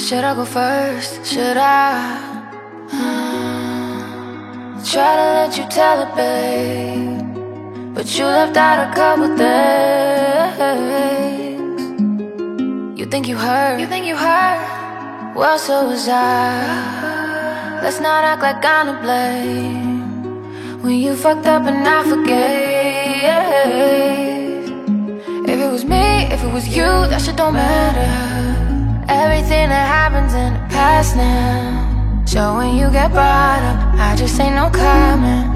Should I go first? Should I try to let you tell it, babe? But you left out a couple things. You think you heard? Well, so was I. Let's not act like I'm to blame when you fucked up and I forgave. If it was me, if it was you, that shit don't matter. Everything that happens in the past now. So when you get brought up, I just say no comment.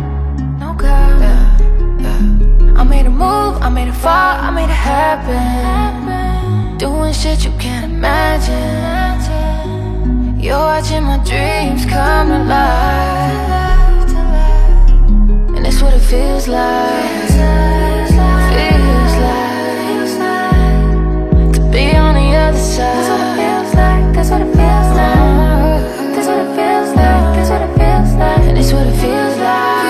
I made a move, I made it fall, I made it happen. Doing shit you can't imagine. You're watching my dreams come to life. And it's what it feels like. Feels like to be on the other side. That's what it feels like. That's what it feels like. That's what it feels like. And it's what it feels like.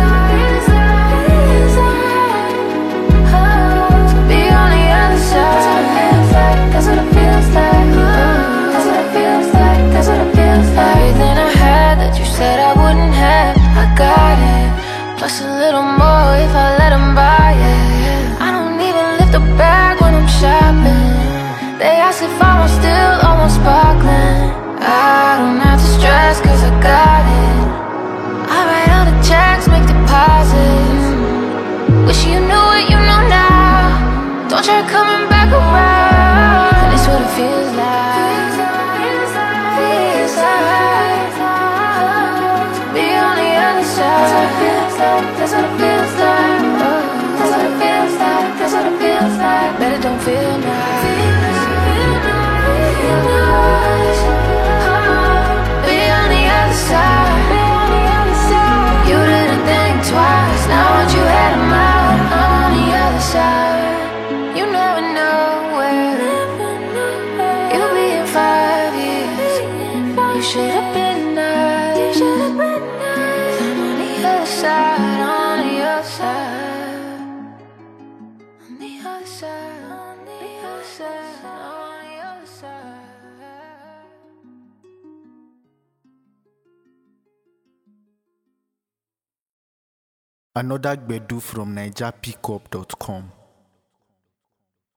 To be on the other side. That's what it feels like. That's what it feels like. That's what it feels like. Everything I had that you said I wouldn't have, I got it. Plus a little more if I let them buy it. I don't even lift a bag when I'm shopping. They ask if I'm still almost sparkling. I don't have to stress cause I got it. I write all the checks, make deposits. Wish you knew what you know now. Don't try coming back around. And it's what it feels like. Feels like to be on the other side. That's what it feels like. That's what it feels like. That's what it feels like. Bet it don't feel nice. Be on the other side. You didn't think twice. Now once you had them out, I'm on the other side. You never know where you'll be in 5 years. You should have been nice. I'm on the other side. On the other side. On the other side. On the other side. On the other side. Another Gbedu from NigerPickup.com.